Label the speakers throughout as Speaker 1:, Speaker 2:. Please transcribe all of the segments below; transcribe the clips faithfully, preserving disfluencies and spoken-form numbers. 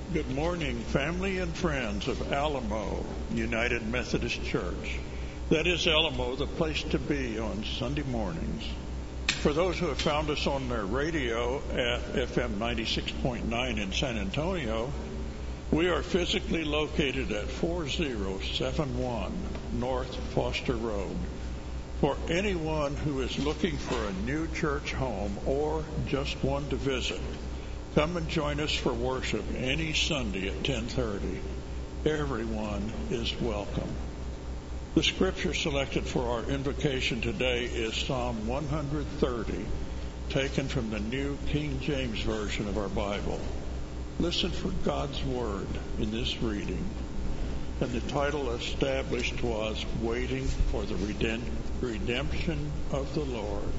Speaker 1: Good morning, family and friends of Alamo United Methodist Church. That is Alamo, the place to be on Sunday mornings. For those who have found us on their radio at F M ninety-six point nine in San Antonio, we are physically located at forty seventy-one North Foster Road. For anyone who is looking for a new church home or just one to visit, come and join us for worship any Sunday at ten thirty. Everyone is welcome. The scripture selected for our invocation today is Psalm one thirty, taken from the New King James Version of our Bible. Listen for God's Word in this reading. And the title established was Waiting for the Redemption of the Lord.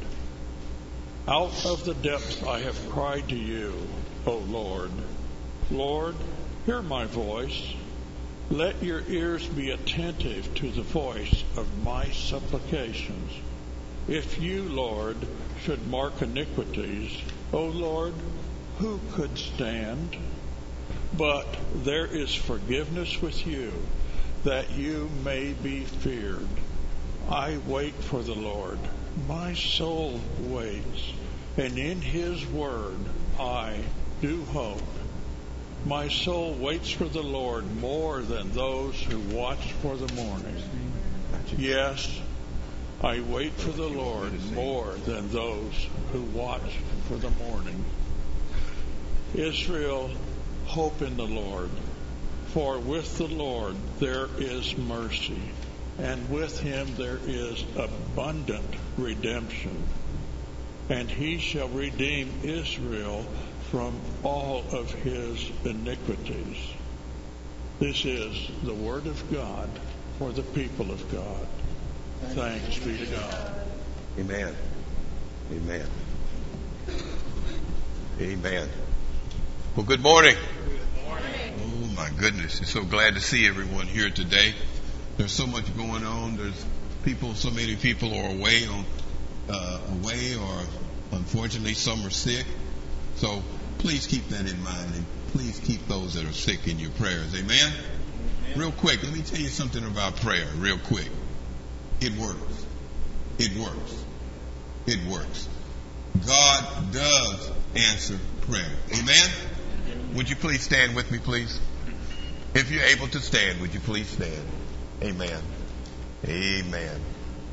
Speaker 1: Out of the depths I have cried to you, O Lord. Lord, hear my voice. Let your ears be attentive to the voice of my supplications. If you, Lord, should mark iniquities, O Lord, who could stand? But there is forgiveness with you, that you may be feared. I wait for the Lord. My soul waits, and in his word I do hope. My soul waits for the Lord more than those who watch for the morning. Yes, I wait for the Lord more than those who watch for the morning. Israel, hope in the Lord, for with the Lord there is mercy, and with him there is abundant redemption. And he shall redeem Israel from all of his iniquities. This is the word of God for the people of God. Thanks be to God.
Speaker 2: Amen. Amen. Amen. Well, good morning.
Speaker 3: Good morning.
Speaker 2: Oh, my goodness. I'm so glad to see everyone here today. There's so much going on. There's people, so many people are away on, uh, away or unfortunately some are sick. So please keep that in mind, and please keep those that are sick in your prayers. Amen? Amen? Real quick, let me tell you something about prayer real quick. It works. It works. It works. God does answer prayer. Amen? Would you please stand with me, please? If you're able to stand, would you please stand? Amen. Amen.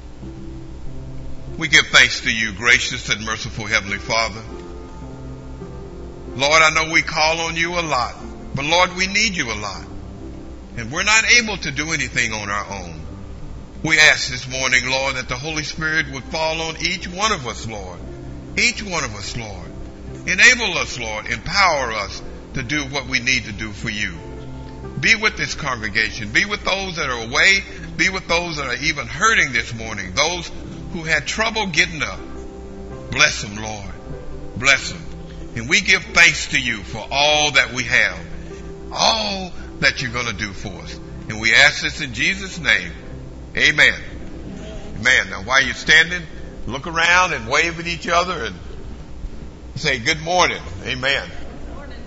Speaker 2: We give thanks to you, gracious and merciful Heavenly Father. Lord, I know we call on you a lot, but Lord, we need you a lot. And we're not able to do anything on our own. We ask this morning, Lord, that the Holy Spirit would fall on each one of us, Lord. Each one of us, Lord. Enable us, Lord. Empower us to do what we need to do for you. Be with this congregation. Be with those that are away. Be with those that are even hurting this morning. Those who had trouble getting up. Bless them, Lord. Bless them. And we give thanks to you for all that we have. All that you're going to do for us. And we ask this in Jesus' name. Amen. Amen. Now while you're standing, look around and wave at each other and say good morning. Amen.
Speaker 3: Good morning.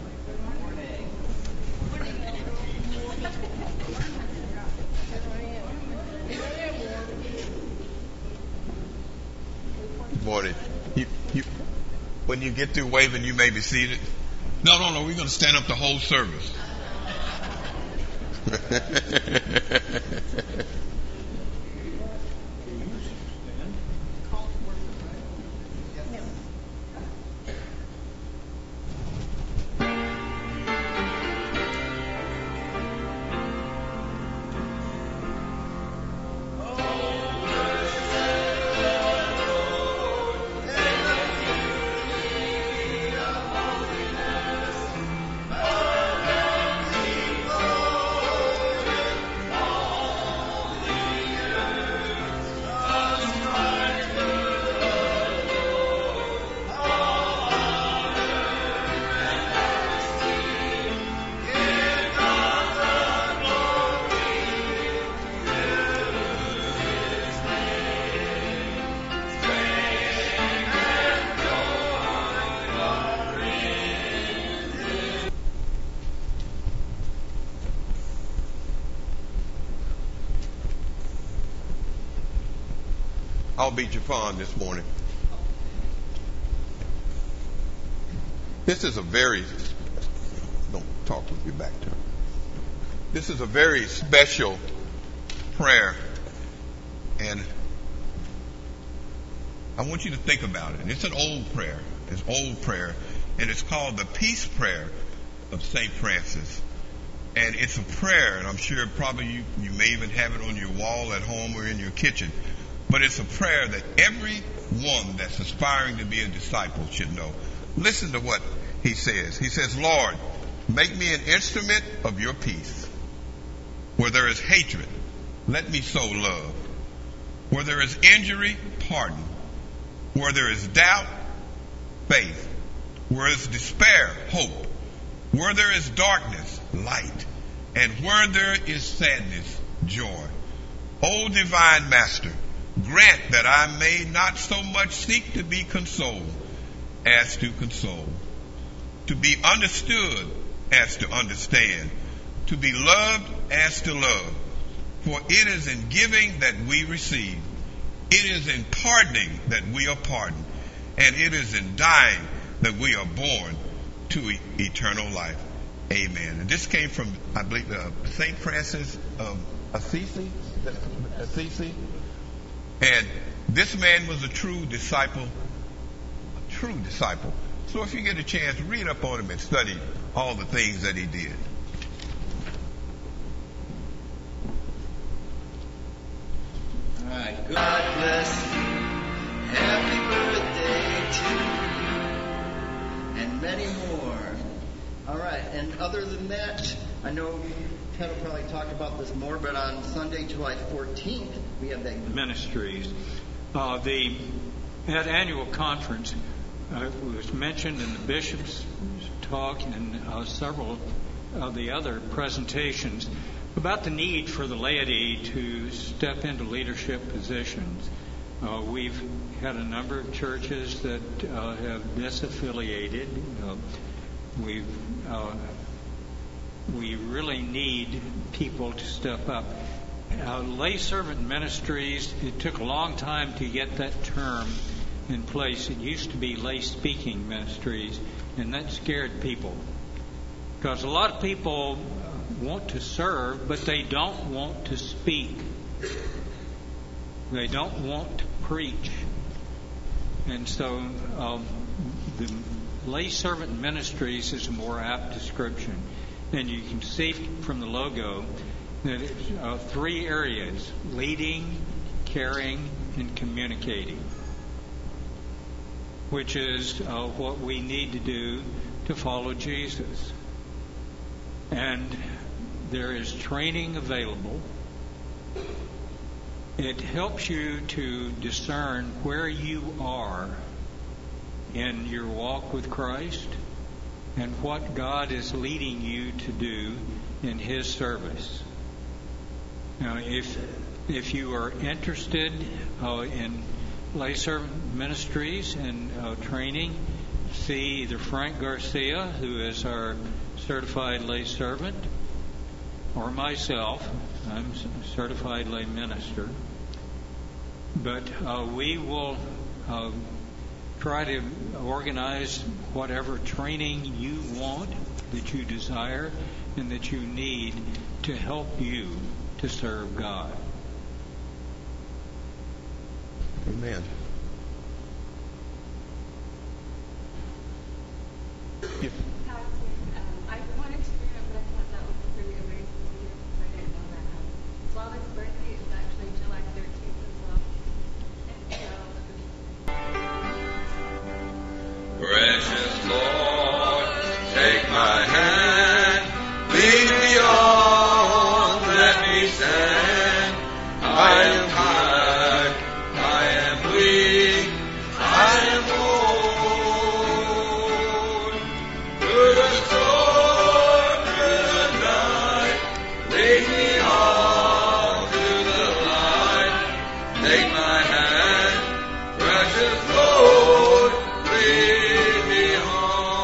Speaker 2: Good morning. You, you, when you get through waving, you may be seated. No, no, no. We're going to stand up the whole service. I'll be Japan this morning. This is a very, don't talk with your back to it. This is a very special prayer. And I want you to think about it. It's an old prayer. It's old prayer. And it's called the Peace Prayer of Saint Francis. And it's a prayer, and I'm sure probably you, you may even have it on your wall at home or in your kitchen. But it's a prayer that everyone that's aspiring to be a disciple should know. Listen to what he says. He says, Lord, make me an instrument of your peace. Where there is hatred, let me sow love. Where there is injury, pardon. Where there is doubt, faith. Where there is despair, hope. Where there is darkness, light. And where there is sadness, joy. O divine Master, grant that I may not so much seek to be consoled as to console. To be understood as to understand. To be loved as to love. For it is in giving that we receive. It is in pardoning that we are pardoned. And it is in dying that we are born to e- eternal life. Amen. And this came from, I believe, uh, Saint Francis of Assisi. Assisi. And this man was a true disciple. A true disciple. So if you get a chance, read up on him and study all the things that he did.
Speaker 3: All right. God bless you. Happy birthday to you. And many more. All right. And other than that, I know Ted will probably talk about this more, but on Sunday, July fourteenth, we have that
Speaker 4: ministries. Uh, the that annual conference uh, was mentioned in the bishop's talk and uh, several of the other presentations about the need for the laity to step into leadership positions. Uh, we've had a number of churches that uh, have disaffiliated. Uh, we've uh, we really need people to step up. Uh, lay servant ministries, it took a long time to get that term in place. It used to be lay speaking ministries, and that scared people. Because a lot of people want to serve, but they don't want to speak. They don't want to preach. And so um, the lay servant ministries is a more apt description. And you can see from the logo that it's uh, three areas: leading, caring, and communicating, which is uh, what we need to do to follow Jesus. And there is training available. It helps you to discern where you are in your walk with Christ and what God is leading you to do in His service. Now, if if you are interested uh, in lay servant ministries and uh, training, see either Frank Garcia, who is our certified lay servant, or myself. I'm a certified lay minister. But uh, we will uh, try to organize whatever training you want, that you desire, and that you need to help you to serve God.
Speaker 2: Amen. If
Speaker 5: I wanted to bring up, but I thought that was pretty amazing to hear because I didn't know that. Slava's birthday is actually July thirteenth as well. And so,
Speaker 6: Precious Lord, take my hand, lead me on, let me stand. I am tired, I am weak, I am old. Through the storm, through the night, lead me on to the light. Take my hand, precious Lord, lead me on.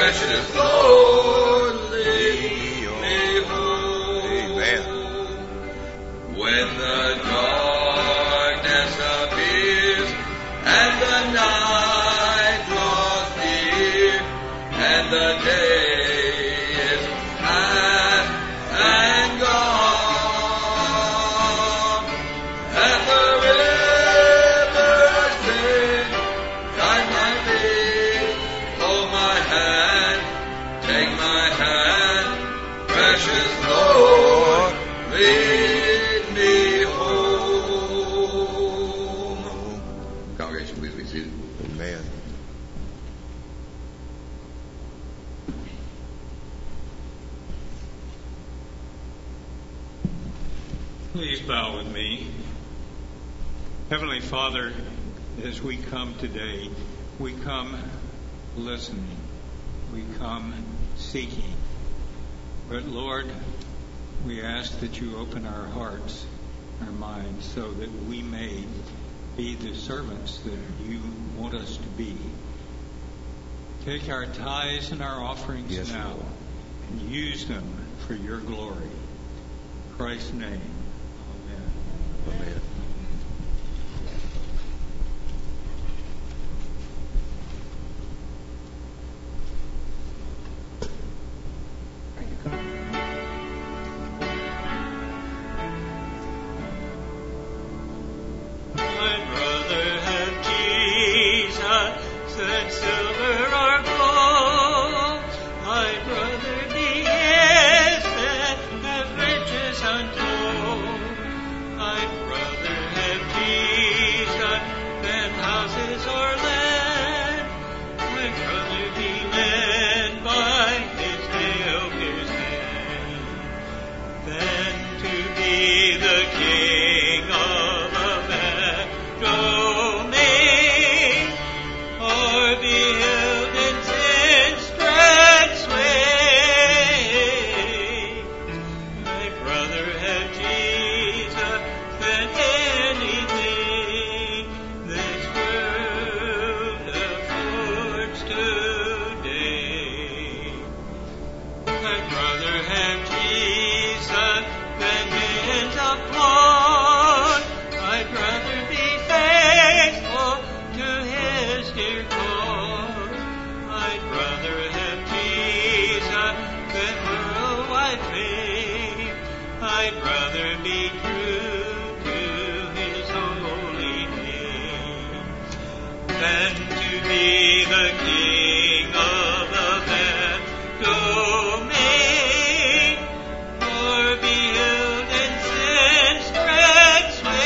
Speaker 6: precious Lord, lead me home.
Speaker 2: Amen.
Speaker 6: When the darkness appears and the night draws near and the day is past and gone, and the river's bend, guide my feet, hold my hand, take my hand, precious Lord, lead me home. Congregation, please be seated.
Speaker 2: Amen.
Speaker 4: Please bow with me. Heavenly Father, as we come today, we come listening. We come seeking. But Lord, we ask that you open our hearts, our minds, so that we may be the servants that you want us to be. Take our tithes and our offerings
Speaker 2: Yes,
Speaker 4: now
Speaker 2: Lord.
Speaker 4: and use them for your glory. In Christ's name, amen.
Speaker 2: Amen.
Speaker 7: I'd rather have Jesus than silver or gold. I'd rather be his than have riches untold. I'd rather have Jesus than houses or land. I'd rather be led by his nail-pierced hand than to be the king of a vast domain, or be held in sin's dread sway. I'd rather have Jesus than anything this world affords today. I'd rather have Jesus than men's applause. I'd rather be faithful to his dear cause. I'd rather have Jesus than worldwide fame. I'd rather be true to his holy name than to be the king of the vast domain, or be held in sin's dread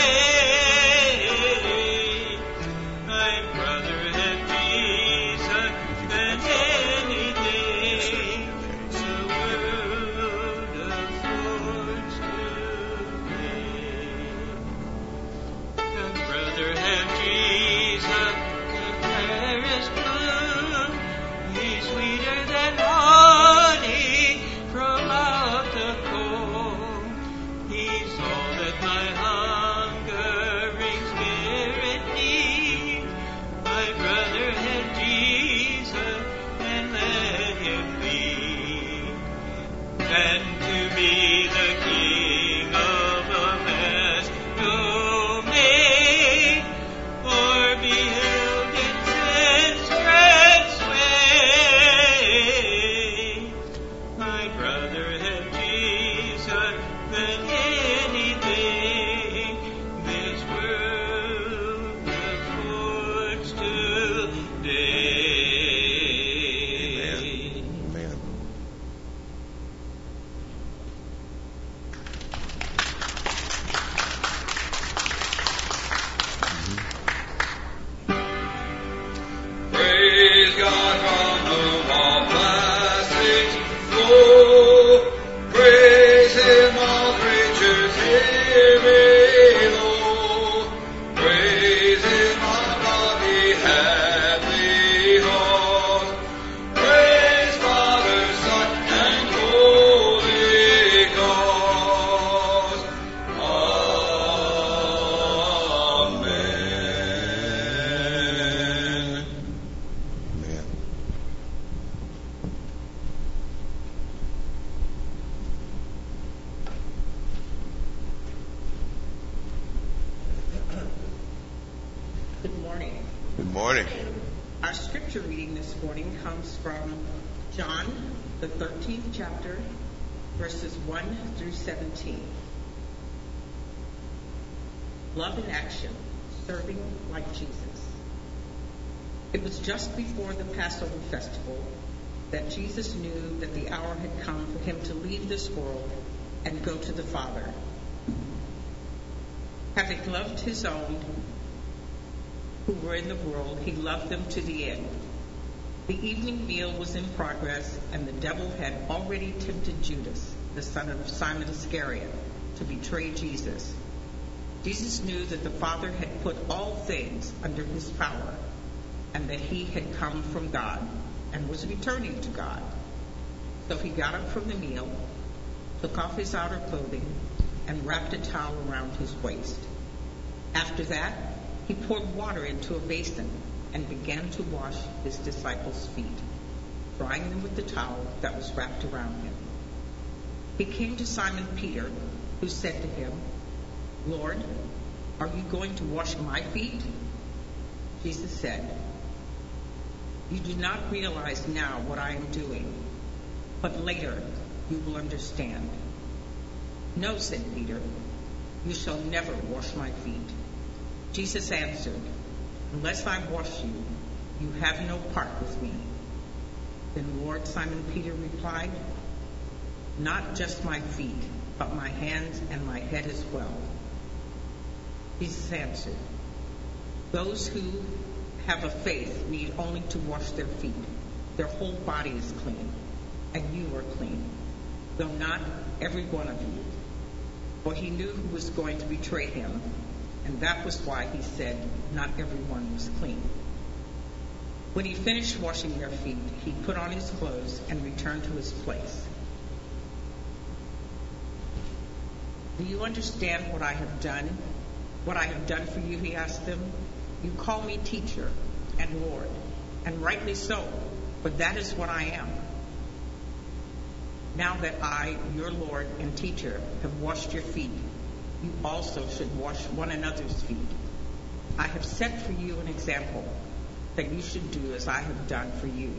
Speaker 7: sway. I'd rather have Jesus than anything the world affords today. I'd rather have Jesus than fairest bloom. He's sweeter than honey from out the comb. He's all that my hungering spirit needs. I'd rather have Jesus and let him be than to be the king of a vast domain, or be held in sin's dread sway. I'd rather have Jesus than anything this world affords today.
Speaker 2: Amen.
Speaker 6: Praise God from whom all blessings flow. Praise him, all creatures here below. Praise him, all godly heavenly hosts. Praise Father, Son, and Holy Ghost. Amen.
Speaker 2: Amen. morning.
Speaker 8: Our scripture reading this morning comes from John, the thirteenth chapter, verses one through seventeen. Love in action, serving like Jesus. It was just before the Passover festival that Jesus knew that the hour had come for him to leave this world and go to the Father. Having loved his own who were in the world, he loved them to the end. The evening meal was in progress, and the devil had already tempted Judas, the son of Simon Iscariot, to betray Jesus. Jesus knew that the Father had put all things under his power, and that he had come from God and was returning to God. So he got up from the meal, took off his outer clothing, and wrapped a towel around his waist. After that, he poured water into a basin and began to wash his disciples' feet, drying them with the towel that was wrapped around him. He came to Simon Peter, who said to him, "Lord, are you going to wash my feet?" Jesus said, "You do not realize now what I am doing, but later you will understand." "No," said Peter, "you shall never wash my feet." Jesus answered, "Unless I wash you, you have no part with me." "Then, Lord," Simon Peter replied, "not just my feet, but my hands and my head as well." Jesus answered, "Those who have a faith need only to wash their feet. Their whole body is clean, and you are clean, though not every one of you." For he knew who was going to betray him, and that was why he said not everyone was clean. When he finished washing their feet, he put on his clothes and returned to his place. "Do you understand what I have done? What I have done for you?" he asked them. "You call me teacher and Lord, and rightly so, for that is what I am. Now that I, your Lord and teacher, have washed your feet, you also should wash one another's feet. I have set for you an example that you should do as I have done for you.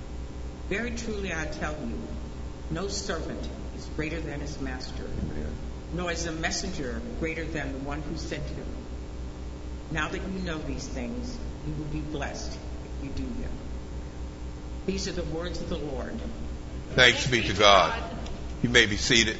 Speaker 8: Very truly I tell you, no servant is greater than his master, nor is a messenger greater than the one who sent him. Now that you know these things, you will be blessed if you do them." These are the words of the Lord.
Speaker 2: Thanks be to God. You may be seated.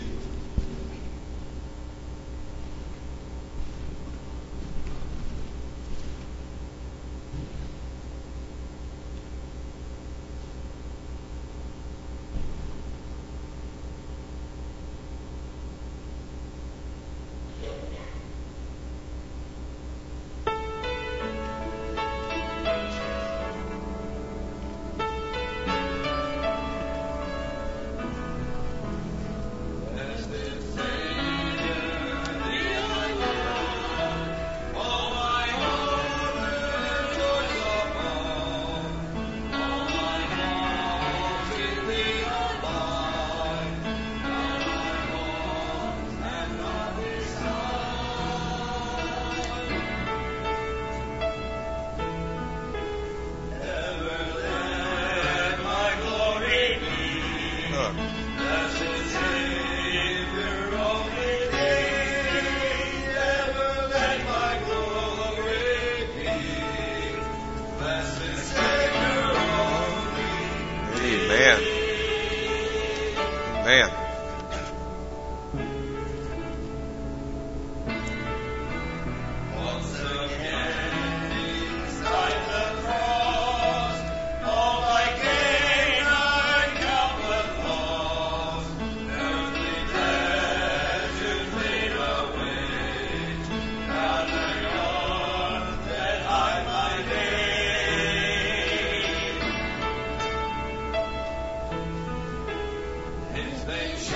Speaker 6: His name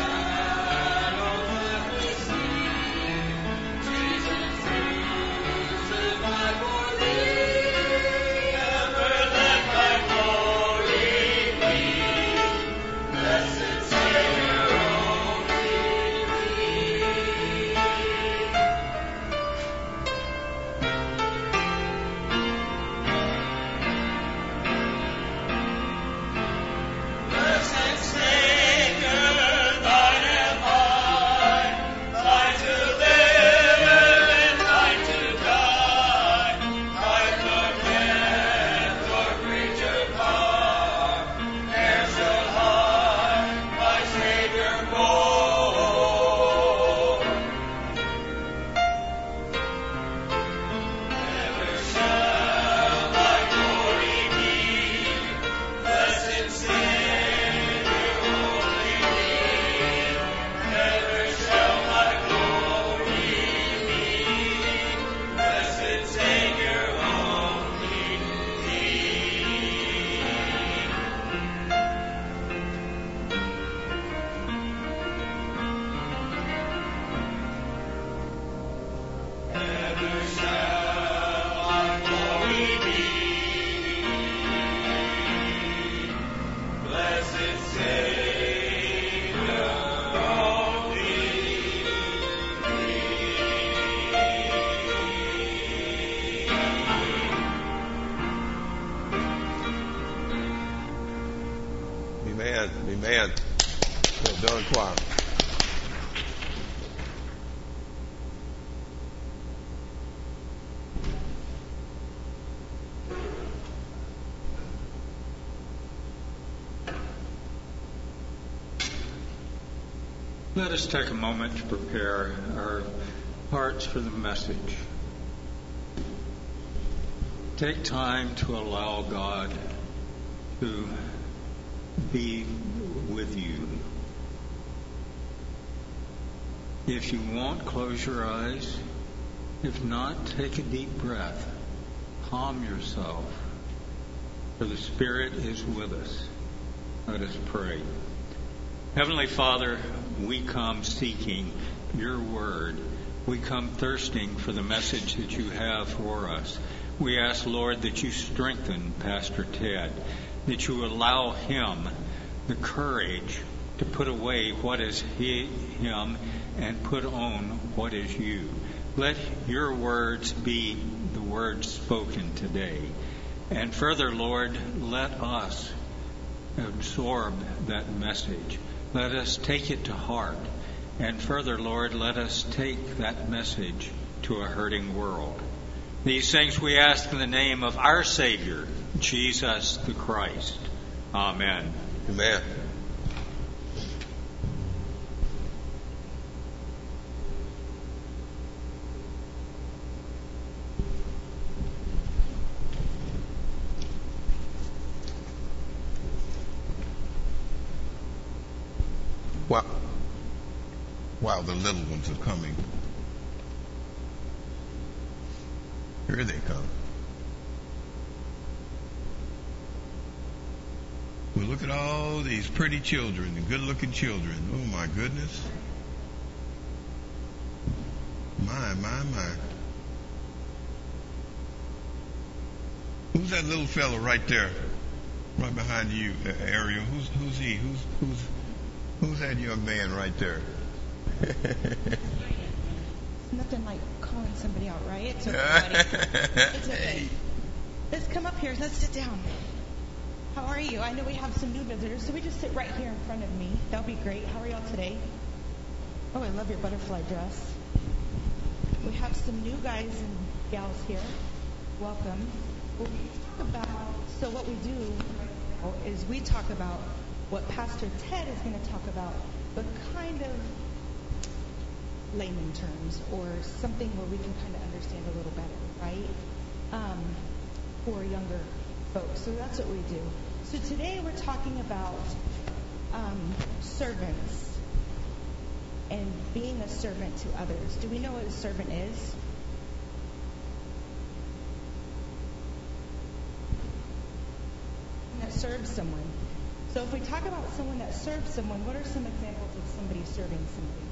Speaker 2: Amen. Amen. Well done, choir.
Speaker 4: Let us take a moment to prepare our hearts for the message. Take time to allow God to be with you. If you want, close your eyes. If not, take a deep breath. Calm yourself, for the Spirit is with us. Let us pray. Heavenly Father, we come seeking your word. We come thirsting for the message that you have for us. We ask, Lord, that you strengthen Pastor Ted, that you allow him the courage to put away what is he, him and put on what is you. Let your words be the words spoken today. And further, Lord, let us absorb that message. Let us take it to heart. And further, Lord, let us take that message to a hurting world. These things we ask in the name of our Savior, Jesus the Christ. Amen.
Speaker 2: Amen. Wow. Wow, the little ones are coming. Here they come. Well, look at all these pretty children and good-looking children. Oh, my goodness. My, my, my. Who's that little fella right there? Right behind you, Ariel. Who's who's he? Who's who's who's that young man right there?
Speaker 9: It's nothing like calling somebody out, right? It's okay, buddy. It's okay. Let's come up here. Let's sit down. How are you? I know we have some new visitors, so we just sit right here in front of me. That'll be great. How are y'all today? Oh, I love your butterfly dress. We have some new guys and gals here. Welcome. Well, we talk about, so what we do is we talk about what Pastor Ted is going to talk about, but kind of layman terms, or something where we can kind of understand a little better, right? Um, for younger folks. So that's what we do. So today we're talking about um, servants and being a servant to others. Do we know what a servant is? That serves someone. So if we talk about someone that serves someone, what are some examples of somebody serving somebody?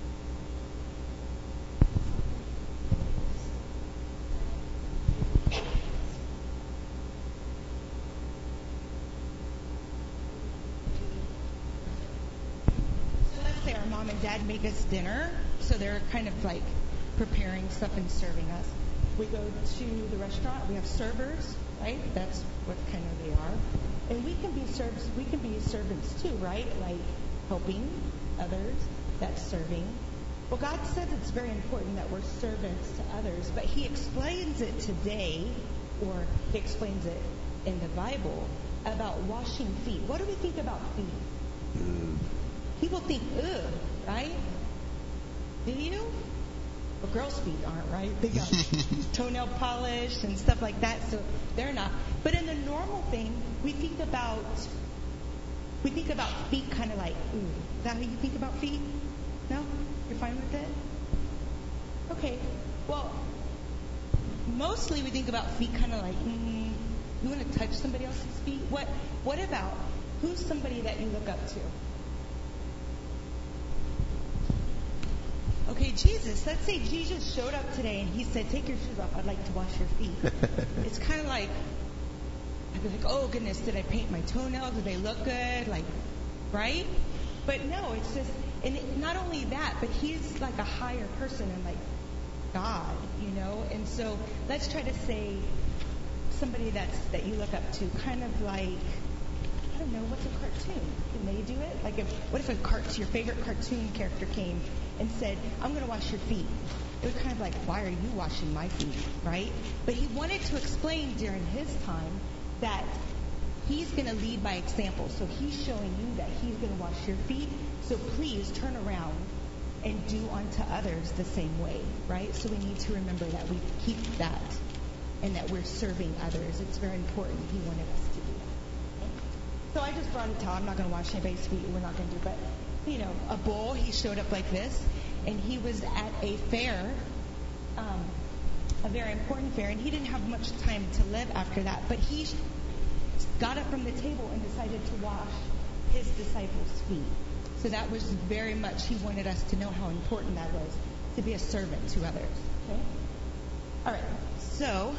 Speaker 9: So let's say our mom and dad make us dinner, so they're kind of like preparing stuff and serving us. We go to the restaurant, we have servers, right? That's what kind of they are. And we can be servants, we can be servants too, right? Like helping others, that's serving. Well, God says it's very important that we're servants to others, but he explains it today, or he explains it in the Bible, about washing feet. What do we think about feet? Mm. People think, ugh, right? Do you? Well, girls' feet aren't, right? They got toenail polish and stuff like that, so they're not. But in the normal thing, we think about we think about feet kind of like, ooh. Is that how you think about feet? No? You're fine with it? Okay. Well, mostly we think about feet kind of like, mm, you want to touch somebody else's feet? What What about, who's somebody that you look up to? Okay, Jesus, let's say Jesus showed up today and he said, take your shoes off, I'd like to wash your feet. It's kind of like, I'd be like, oh goodness, did I paint my toenails? Did they look good? Like, right? But no, it's just, and it, not only that, but he's like a higher person and like God, you know? And so let's try to say somebody that's, that you look up to, kind of like, I don't know, what's a cartoon? Can they do it? Like, if, what if a cart, your favorite cartoon character came and said, I'm going to wash your feet? It was kind of like, why are you washing my feet, right? But he wanted to explain during his time that he's going to lead by example. So he's showing you that he's going to wash your feet. So please turn around and do unto others the same way, right? So we need to remember that we keep that and that we're serving others. It's very important. He wanted us to do that. Okay? So I just brought a towel. I'm not going to wash anybody's feet. We're not going to do, but, you know, a bowl. He showed up like this, and he was at a fair, um, a very important fair, and he didn't have much time to live after that, but he got up from the table and decided to wash his disciples' feet. So that was very much, he wanted us to know how important that was, to be a servant to others. Okay? All right. So,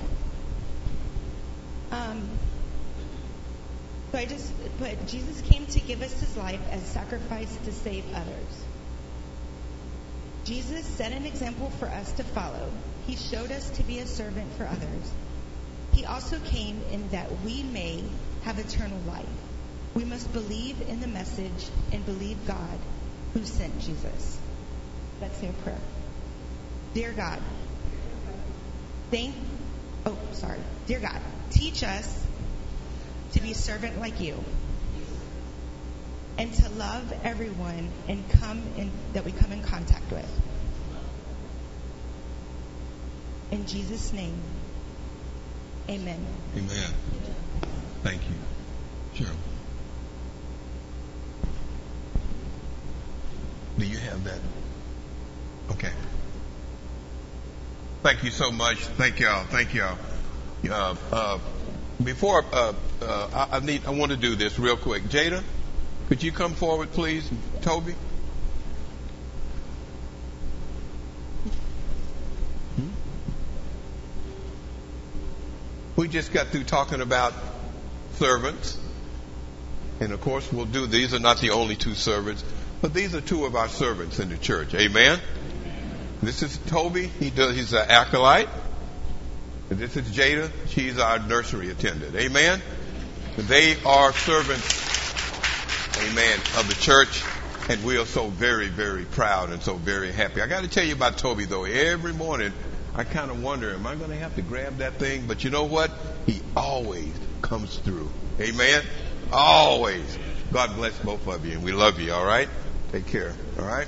Speaker 9: um, so I just put, Jesus came to give us his life as sacrifice to save others. Jesus set an example for us to follow. He showed us to be a servant for others. He also came in that we may have eternal life. We must believe in the message and believe God who sent Jesus. Let's say a prayer. Dear God, thank, oh, sorry. Dear God, teach us to be a servant like you and to love everyone and come in, that we come in contact with. In Jesus' name, amen.
Speaker 2: Amen. Thank you. Sure. Do you have that? Okay. Thank you so much. Thank y'all. Thank y'all. Uh, uh, before uh, uh, I, I need, I want to do this real quick. Jada, could you come forward, please? Toby. Hmm? We just got through talking about servants, and of course, we'll do. These are not the only two servants. But these are two of our servants in the church. Amen? This is Toby. He does, he's an acolyte. And this is Jada. She's our nursery attendant. Amen? They are servants, amen, of the church. And we are so very, very proud and so very happy. I got to tell you about Toby, though. Every morning, I kind of wonder, am I going to have to grab that thing? But you know what? He always comes through. Amen? Always. God bless both of you. And we love you, all right? Take care, all right?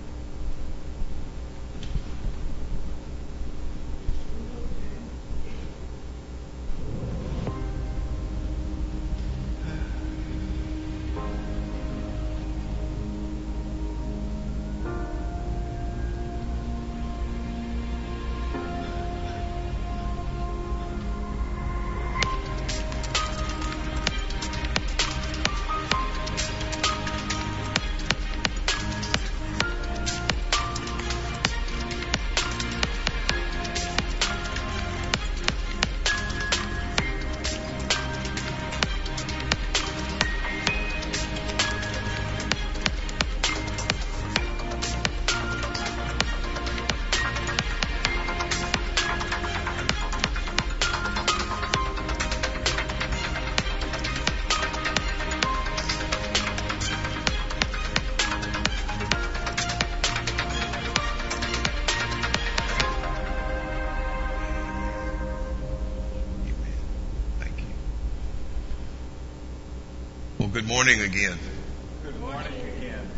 Speaker 2: Good morning again.
Speaker 4: Good morning again.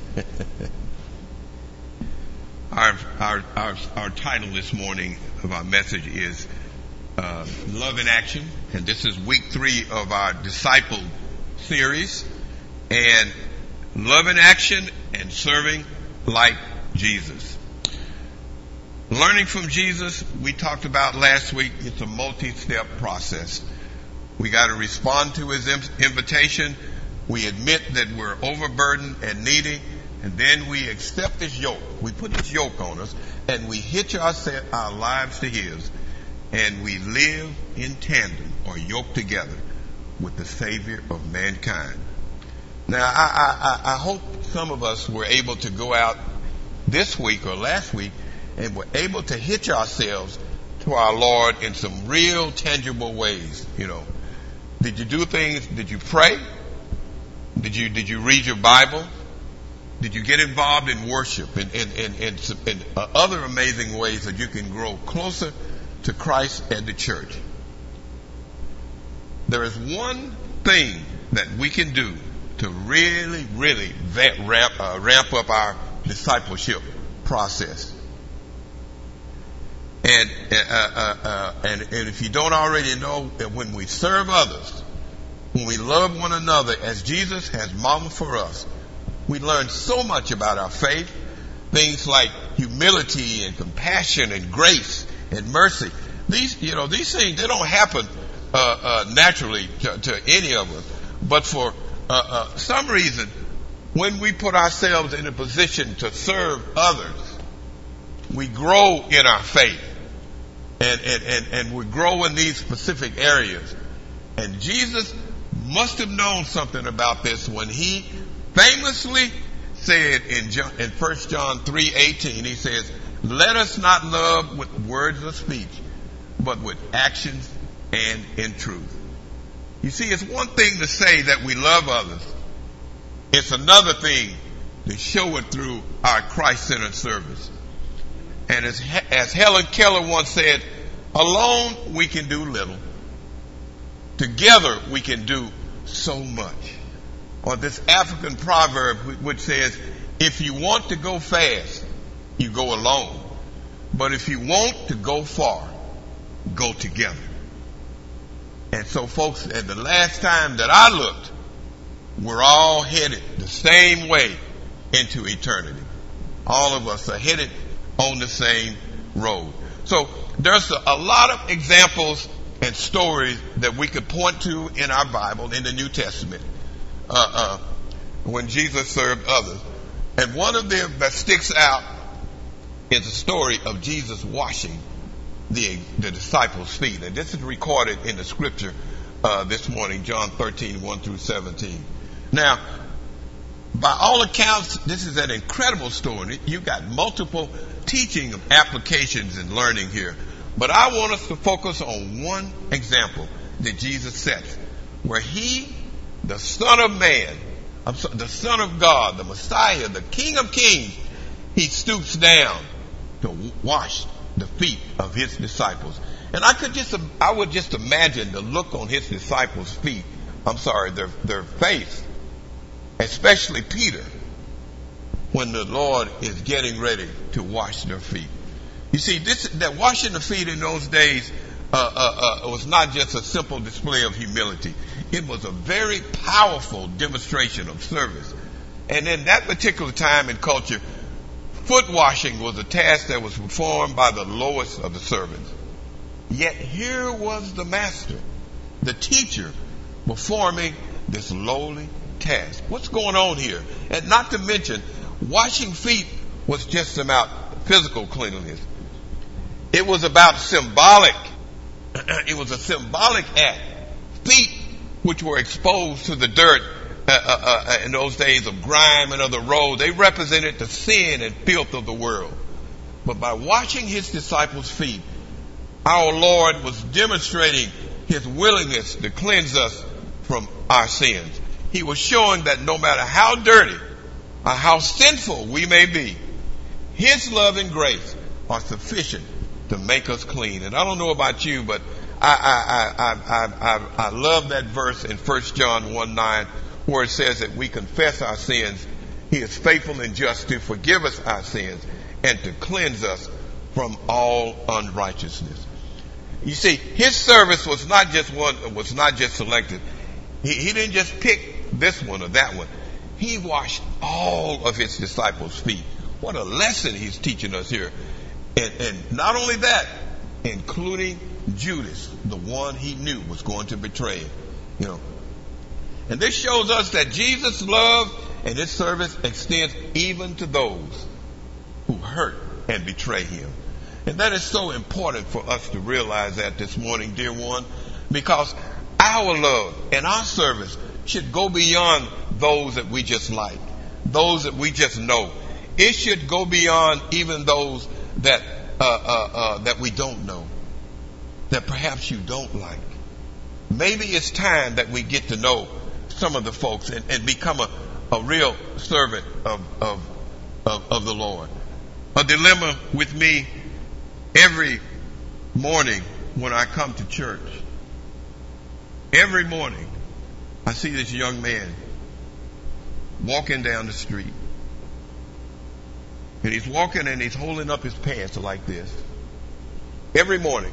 Speaker 2: our, our our our title this morning of our message is uh, Love in Action, and this is week three of our Disciple series. And love in action and serving like Jesus. Learning from Jesus, we talked about last week. It's a multi-step process. We got to respond to his invitation. We admit that we're overburdened and needy, and then we accept his yoke. We put his yoke on us, and we hitch our, our lives to his, and we live in tandem or yoked together with the Savior of mankind. Now, I, I, I hope some of us were able to go out this week or last week and were able to hitch ourselves to our Lord in some real tangible ways. You know, did you do things? Did you pray? Did you did you read your Bible? Did you get involved in worship and and and, and, and uh, other amazing ways that you can grow closer to Christ and the church? There is one thing that we can do to really, really ramp, uh, ramp up our discipleship process. And, uh, uh, uh, and and if you don't already know, that when we serve others, when we love one another as Jesus has modeled for us, we learn so much about our faith. Things like humility and compassion and grace and mercy. These, you know, these things, they don't happen uh, uh, naturally to, to any of us. But for uh, uh, some reason, when we put ourselves in a position to serve others, we grow in our faith. And, and, and, and we grow in these specific areas. And Jesus must have known something about this when he famously said in John, in First John three eighteen, he says, "Let us not love with words of speech, but with actions and in truth." You see, it's one thing to say that we love others. It's another thing to show it through our Christ-centered service. And as, as Helen Keller once said, alone we can do little. Together we can do so much. Or this African proverb which says, if you want to go fast, you go alone. But if you want to go far, go together. And so, folks, at the last time that I looked, we're all headed the same way into eternity. All of us are headed on the same road. So there's a, a lot of examples and stories that we could point to in our Bible, in the New Testament, uh, uh, when Jesus served others. And one of them that sticks out is the story of Jesus washing the, the disciples' feet. And this is recorded in the scripture uh, this morning, John thirteen, one through seventeen. Now, by all accounts, this is an incredible story. You've got multiple teaching of applications and learning here. But I want us to focus on one example that Jesus sets, where he, the Son of Man, the Son of God, the Messiah, the King of Kings, he stoops down to wash the feet of his disciples. And I could just, I would just imagine the look on his disciples' feet. I'm sorry, their, their face, especially Peter, when the Lord is getting ready to wash their feet. You see, this, that washing the feet in those days uh, uh, uh, was not just a simple display of humility. It was a very powerful demonstration of service. And in that particular time and culture, foot washing was a task that was performed by the lowest of the servants. Yet here was the master, the teacher, performing this lowly task. What's going on here? And not to mention, washing feet was just about physical cleanliness. It was about symbolic. It was a symbolic act. Feet which were exposed to the dirt uh, uh, uh, in those days of grime and other road, they represented the sin and filth of the world. But by washing his disciples' feet, our Lord was demonstrating his willingness to cleanse us from our sins. He was showing that no matter how dirty or how sinful we may be, his love and grace are sufficient to make us clean. And I don't know about you, but I I I I I, I love that verse in First John one nine where it says that we confess our sins. He is faithful and just to forgive us our sins and to cleanse us from all unrighteousness. You see, his service was not just one, was not just selected. He, he didn't just pick this one or that one. He washed all of his disciples' feet. What a lesson he's teaching us here. And, and not only that, including Judas, the one he knew was going to betray him. You know. And this shows us that Jesus' love and his service extends even to those who hurt and betray him. And that is so important for us to realize that this morning, dear one, because our love and our service should go beyond those that we just like, those that we just know. It should go beyond even those that uh, uh, uh, that we don't know, that perhaps you don't like. Maybe it's time that we get to know some of the folks and, and become a, a real servant of, of, of, of the Lord. A dilemma with me every morning when I come to church. Every morning I see this young man walking down the street. And he's walking and he's holding up his pants like this. Every morning.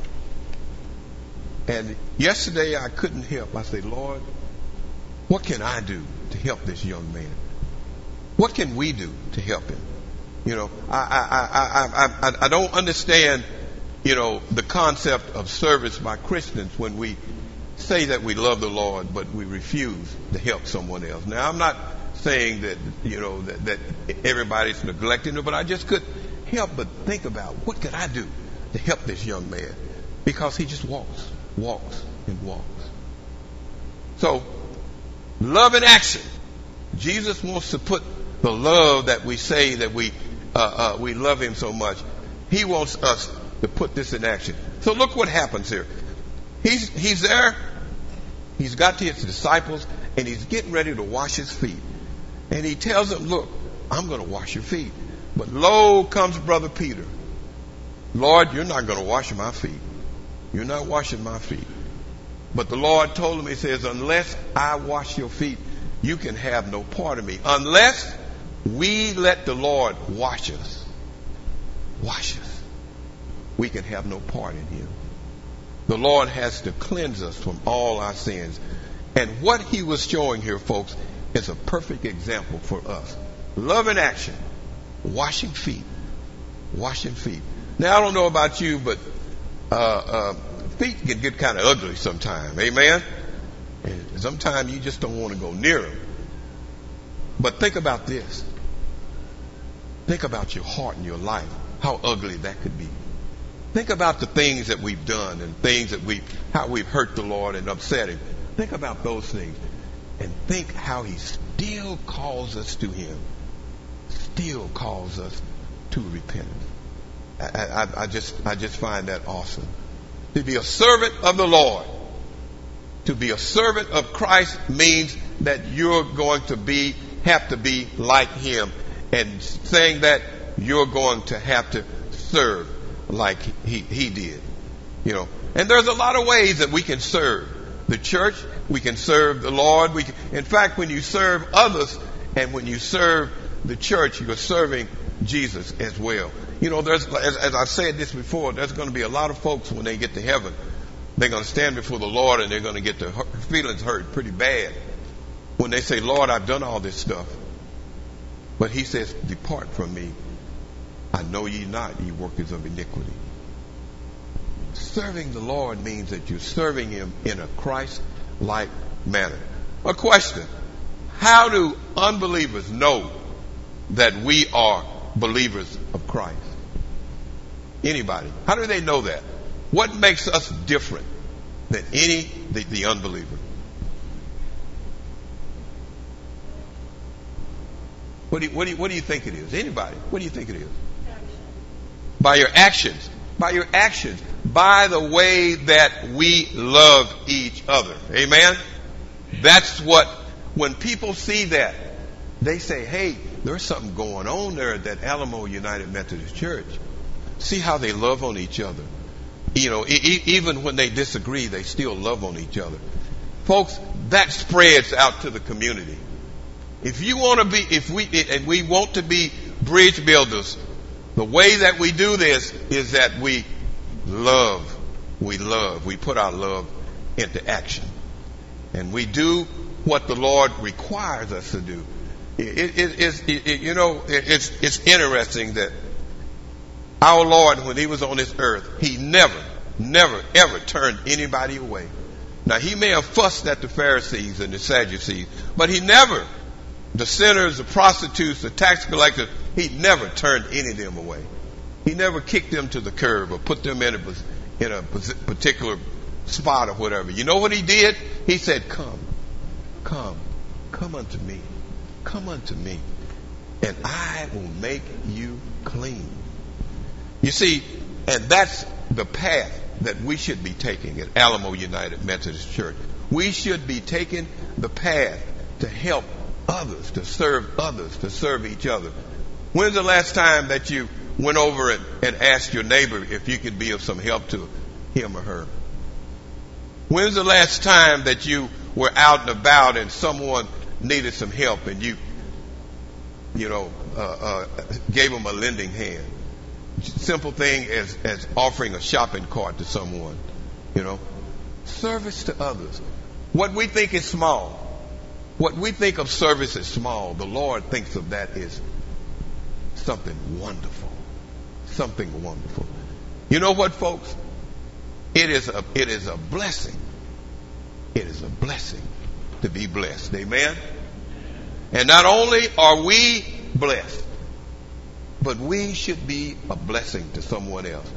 Speaker 2: And yesterday I couldn't help. I said, Lord, what can I do to help this young man? What can we do to help him? You know, I I I I I, I don't understand, you know, the concept of service by Christians when we say that we love the Lord, but we refuse to help someone else. Now, I'm not saying that, you know, that, that everybody's neglecting it, but I just couldn't help but think about what could I do to help this young man, because he just walks, walks, and walks. So, love in action. Jesus wants to put the love that we say that we uh, uh, we love him so much. He wants us to put this in action. So look what happens here. He's he's there. He's got to his disciples, and he's getting ready to wash his feet. And he tells them, look, I'm going to wash your feet. But lo comes Brother Peter. Lord, you're not going to wash my feet. You're not washing my feet. But the Lord told him, he says, unless I wash your feet, you can have no part of me. Unless we let the Lord wash us, wash us, we can have no part in him. The Lord has to cleanse us from all our sins. And what he was showing here, folks, is a perfect example for us. Love in action. Washing feet. Washing feet. Now, I don't know about you, but uh, uh, feet can get kind of ugly sometimes. Amen? And sometimes you just don't want to go near them. But think about this. Think about your heart and your life. How ugly that could be. Think about the things that we've done and things that we, how we've hurt the Lord and upset him. Think about those things. And think how he still calls us to him. Still calls us to repentance. I, I, I just, I just find that awesome. To be a servant of the Lord, to be a servant of Christ means that you're going to be, have to be like him. And saying that, you're going to have to serve like he, he did. You know, and there's a lot of ways that we can serve the church. We can serve the Lord. We can, in fact, when you serve others and when you serve the church, you're serving Jesus as well. You know, there's, as, as I've said this before, there's going to be a lot of folks when they get to heaven, they're going to stand before the Lord and they're going to get their feelings hurt pretty bad when they say, Lord, I've done all this stuff. But he says, depart from me. I know ye not, ye workers of iniquity. Serving the Lord means that you're serving him in a Christ-like manner. A question. How do unbelievers know that we are believers of Christ? Anybody? How do they know that? What makes us different than any the, the unbeliever? What do, you, what, do you, what do you think it is? Anybody? What do you think it is? By your actions. By your actions. By the way that we love each other. Amen? That's what, when people see that, they say, hey, there's something going on there at that Alamo United Methodist Church. See how they love on each other. You know, e- even when they disagree, they still love on each other. Folks, that spreads out to the community. If you want to be, if we, and we want to be bridge builders, the way that we do this is that we love, we love, we put our love into action. And we do what the Lord requires us to do. It, it, it, it, it, you know, it, it's, it's interesting that our Lord, when he was on this earth, he never, never, ever turned anybody away. Now, he may have fussed at the Pharisees and the Sadducees, but he never, the sinners, the prostitutes, the tax collectors, he never turned any of them away. He never kicked them to the curb or put them in a, in a particular spot or whatever. You know what he did? He said, come, come, come unto me. Come unto me, and I will make you clean. You see, and that's the path that we should be taking at Alamo United Methodist Church. We should be taking the path to help others, to serve others, to serve each other. When's the last time that you went over and, and asked your neighbor if you could be of some help to him or her? When's the last time that you were out and about and someone needed some help and you, you know, uh, uh, gave them a lending hand? Simple thing as, as offering a shopping cart to someone, you know. Service to others. What we think is small, what we think of service as small, the Lord thinks of that as something wonderful. Something wonderful. You know what, folks? It is a, it is a blessing. It is a blessing to be blessed. Amen? And not only are we blessed, but we should be a blessing to someone else.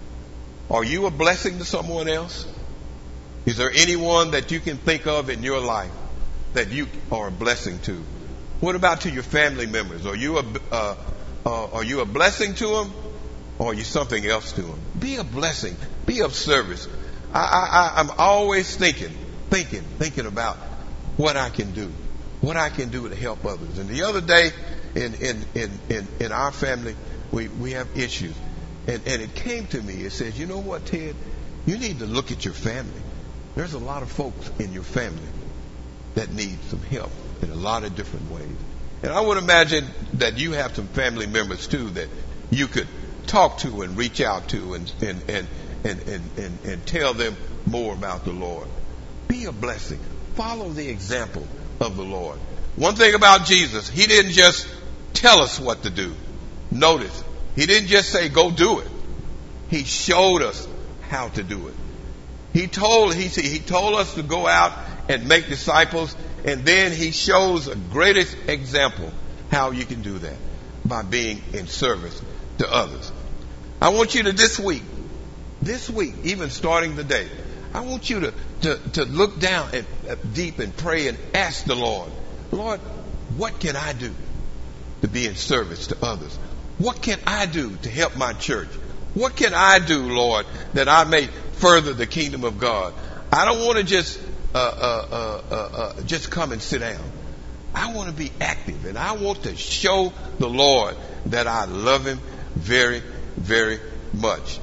Speaker 2: Are you a blessing to someone else? Is there anyone that you can think of in your life that you are a blessing to? What about to your family members? Are you a, uh, uh, are you a blessing to them? Or are you something else to them? Be a blessing. Be of service. I, I, I'm always thinking, thinking, thinking about what I can do, what I can do to help others. And the other day, in in in in, in our family, we we have issues, and and it came to me. It says, you know what, Ted? You need to look at your family. There's a lot of folks in your family that need some help in a lot of different ways. And I would imagine that you have some family members too that you could talk to and reach out to and and and and and, and, and tell them more about the Lord. Be a blessing. Follow the example of the Lord. One thing about Jesus, he didn't just tell us what to do. Notice, he didn't just say, go do it. He showed us how to do it. He told, he, he told us to go out and make disciples, and then he shows a greatest example how you can do that, by being in service to others. I want you to this week, this week, even starting the day, I want you to, to, to look down and uh, deep and pray and ask the Lord, Lord, what can I do to be in service to others? What can I do to help my church? What can I do, Lord, that I may further the kingdom of God? I don't want to just uh, uh, uh, uh, uh, just come and sit down. I want to be active, and I want to show the Lord that I love him very, very much.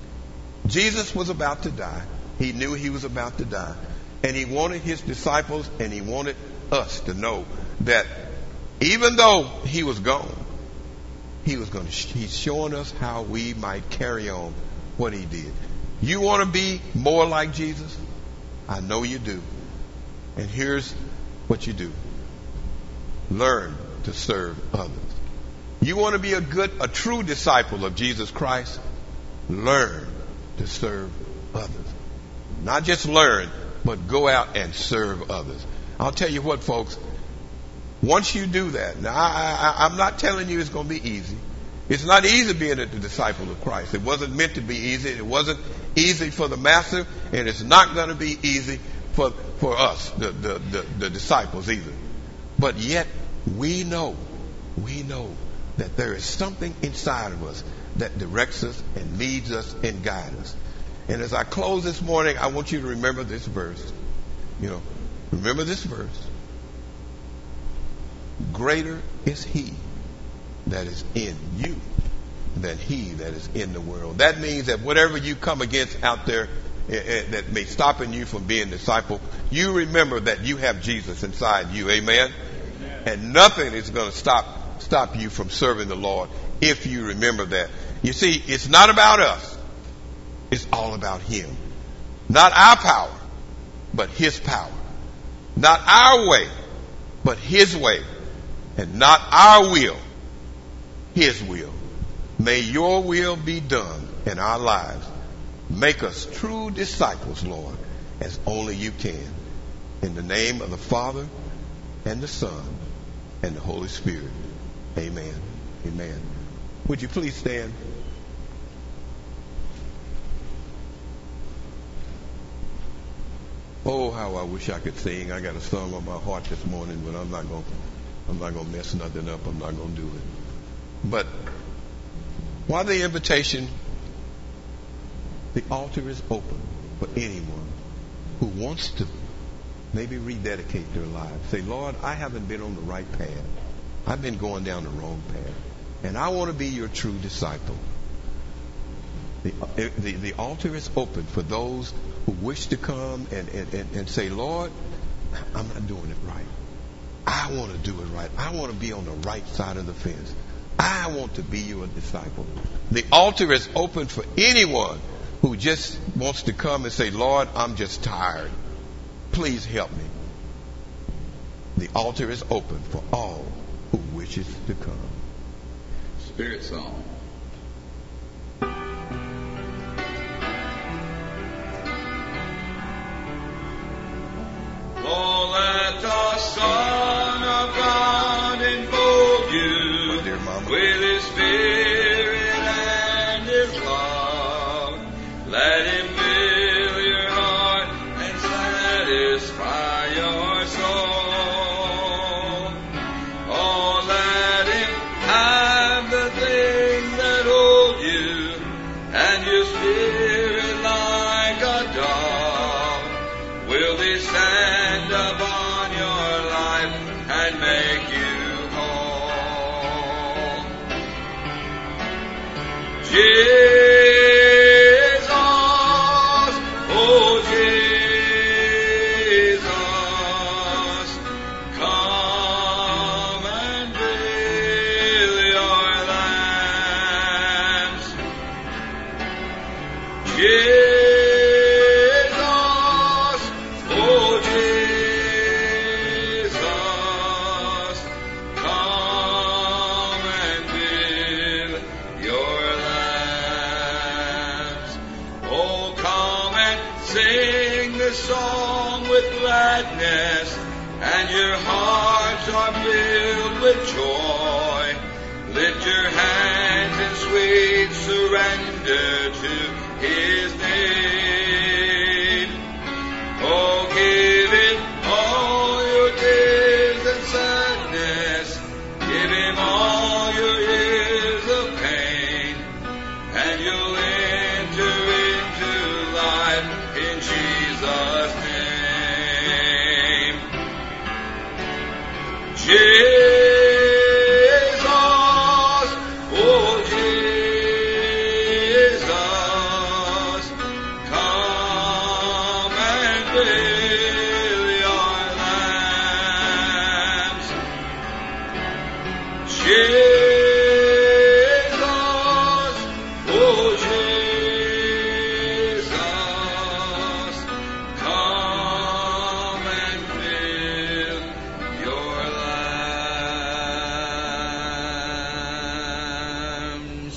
Speaker 2: Jesus was about to die. He knew he was about to die. And he wanted his disciples and he wanted us to know that even though he was gone, he was going to, he's showing us how we might carry on what he did. You want to be more like Jesus? I know you do. And here's what you do. Learn to serve others. You want to be a good, a true disciple of Jesus Christ? Learn to serve others. Not just learn, but go out and serve others. I'll tell you what, folks. Once you do that, now I, I, I'm not telling you it's going to be easy. It's not easy being a disciple of Christ. It wasn't meant to be easy. It wasn't easy for the master, and it's not going to be easy for for us, the, the, the, the disciples either. But yet, we know, we know that there is something inside of us that directs us and leads us and guides us. And as I close this morning, I want you to remember this verse. You know, remember this verse. Greater is he that is in you than he that is in the world. That means that whatever you come against out there uh, uh, that may stopping you from being a disciple, you remember that you have Jesus inside you. Amen? Amen. And nothing is going to stop stop you from serving the Lord if you remember that. You see, it's not about us. It's all about him. Not our power, but his power. Not our way, but his way. And not our will, his will. May your will be done in our lives. Make us true disciples, Lord, as only you can. In the name of the Father and the Son and the Holy Spirit. Amen. Amen. Would you please stand? Oh, how I wish I could sing. I got a song on my heart this morning, but I'm not going. I'm not going to mess nothing up. I'm not going to do it. But while the invitation, the altar is open for anyone who wants to maybe rededicate their lives. Say, Lord, I haven't been on the right path. I've been going down the wrong path, and I want to be your true disciple. The, the, the altar is open for those who wish to come and, and, and, and say, Lord, I'm not doing it right. I want to do it right. I want to be on the right side of the fence. I want to be your disciple. The altar is open for anyone who just wants to come and say, Lord, I'm just tired. Please help me. The altar is open for all who wishes to come.
Speaker 6: Spirit song. Oh, let the Son of God enfold you
Speaker 2: Dear Mama.
Speaker 6: with His Spirit and His love. Let Him fill your heart and satisfy your soul. Oh, let Him have the things that hold you and your spirit like a dove will descend upon your life and make you whole. Jesus, oh Jesus, come and fill your lamps. Jesus, oh Jesus, come and fill your lamps. Oh, come and sing the song with gladness, and your hearts are filled with joy. Lift your hands in sweet surrender to His name. Oh, give it all your cares and sadness. Give Him all your years of pain, and you'll enter into life in Jesus' name. Jesus, oh Jesus, come and fill your lamps. Jesus, oh Jesus, come and fill your lamps.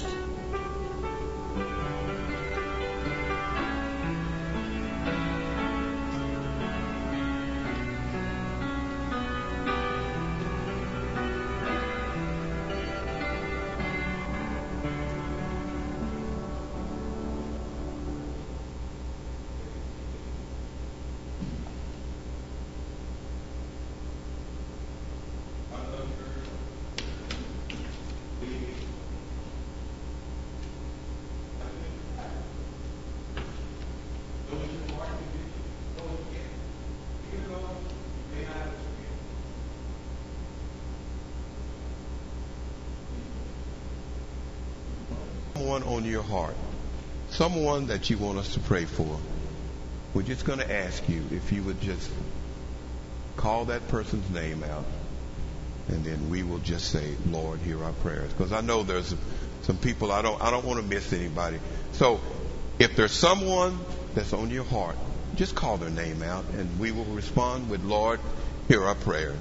Speaker 2: Someone on your heart, someone that you want us to pray for. We're just going to ask you if you would just call that person's name out, and then we will just say, Lord, hear our prayers. Because I know there's some people, I don't I don't want to miss anybody. So if there's someone that's on your heart, just call their name out, and we will respond with, Lord, hear our prayers.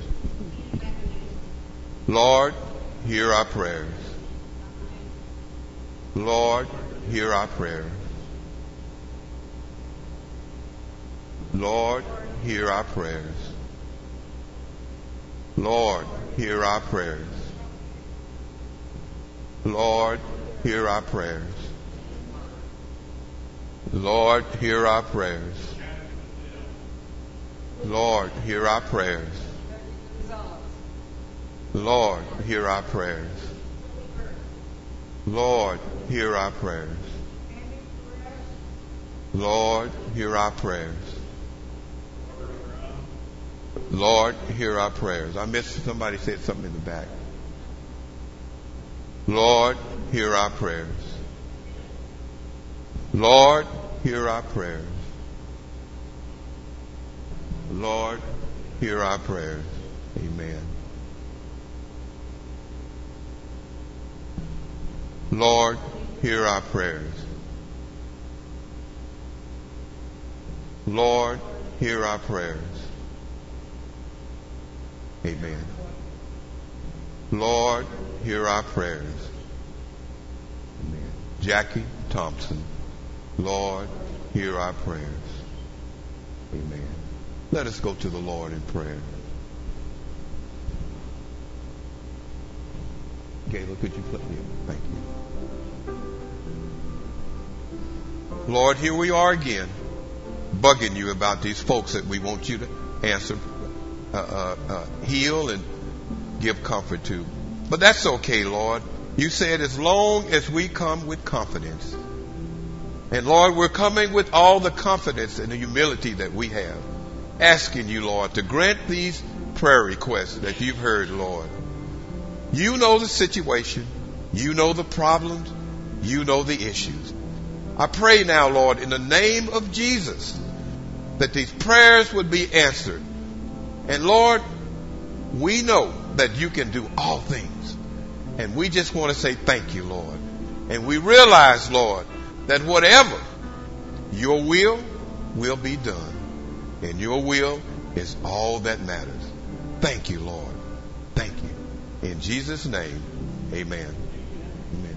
Speaker 2: Lord, hear our prayers. Lord, hear our prayers. Lord, hear our prayers. Lord, hear our prayers. Lord, hear our prayers. Lord, hear our prayers. Lord, hear our prayers. Lord, hear our prayers. Lord, hear our prayers. Lord, hear our prayers. Lord, hear our prayers. I missed somebody said something in the back. Lord, hear our prayers. Lord, hear our prayers. Lord, hear our prayers. Amen. Lord, hear our prayers. Lord, hear our prayers. Amen. Lord, hear our prayers. Amen. Jackie Thompson, Lord, hear our prayers. Amen. Let us go to the Lord in prayer. Gayla, could you flip me? Thank you. Lord, here we are again, bugging you about these folks that we want you to answer, uh, uh, uh, heal, and give comfort to. But that's okay, Lord. You said as long as we come with confidence. And Lord, we're coming with all the confidence and the humility that we have, asking you, Lord, to grant these prayer requests that you've heard, Lord. You know the situation. You know the problems. You know the issues. I pray now, Lord, in the name of Jesus, that these prayers would be answered. And Lord, we know that you can do all things. And we just want to say thank you, Lord. And we realize, Lord, that whatever your will will be done. And your will is all that matters. Thank you, Lord. Thank you. In Jesus' name, amen. Amen.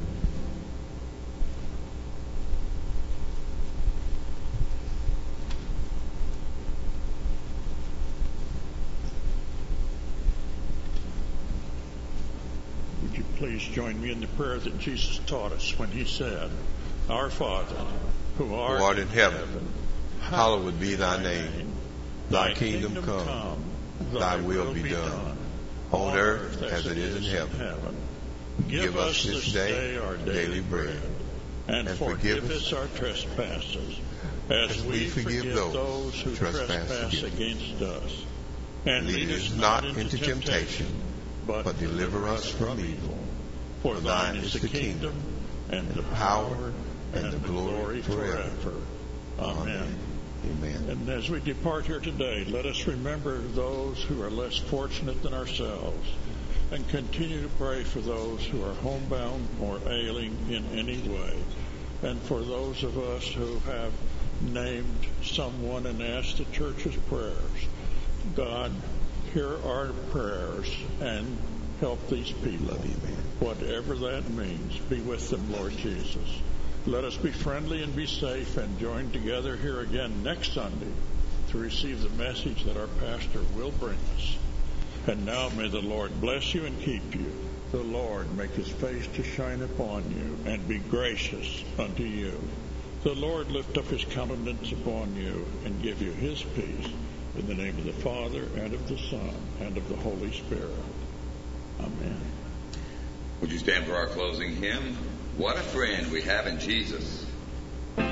Speaker 1: Would you please join me in the prayer that Jesus taught us when he said, Our Father, who art,
Speaker 2: who art in heaven,
Speaker 1: heaven
Speaker 2: hallowed be thy name. Thy kingdom come, thy will be done, on earth as it is in heaven. Give us this day our daily bread, and forgive us our trespasses, as we forgive those who trespass against us. And lead us not into temptation, but deliver us from evil. For thine is the kingdom, and the power, and the glory forever. Amen. Amen.
Speaker 1: And as we depart here today, let us remember those who are less fortunate than ourselves, and continue to pray for those who are homebound or ailing in any way, and for those of us who have named someone and asked the church's prayers. God, hear our prayers and help these people.
Speaker 2: Love you, man.
Speaker 1: Whatever that means, be with them, Lord Jesus. Let us be friendly and be safe, and join together here again next Sunday to receive the message that our pastor will bring us. And now may the Lord bless you and keep you. The Lord make his face to shine upon you and be gracious unto you. The Lord lift up his countenance upon you and give you his peace. In the name of the Father, and of the Son, and of the Holy Spirit. Amen.
Speaker 6: Would you stand for our closing hymn? What a friend we have in Jesus. What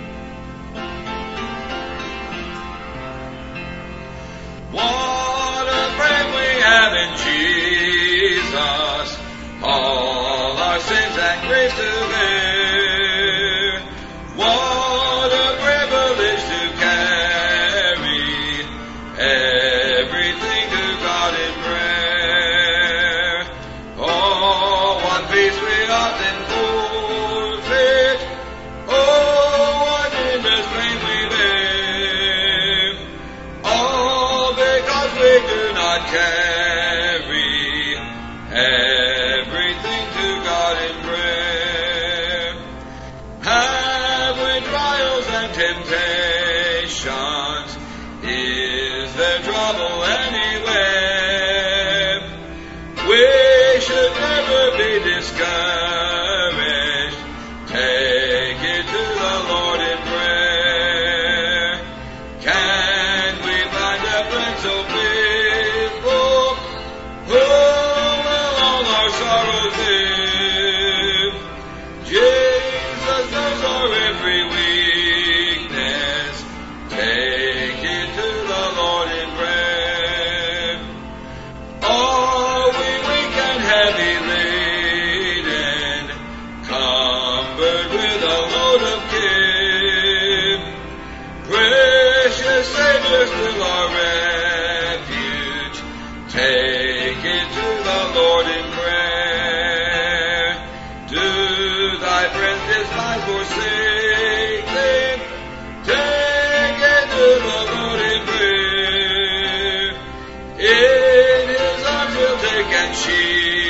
Speaker 6: a friend we have in Jesus, all our sins and griefs to bear. What a privilege to carry everything to God in prayer. Oh, what peace we often forfeit. Oh, what endless pain we bear. All because we do not carry everything to God in prayer. Have we trials and temptations? Is there trouble anywhere? We should never be discouraged. Take it to the Lord in prayer. Can we find a friend so and sheep.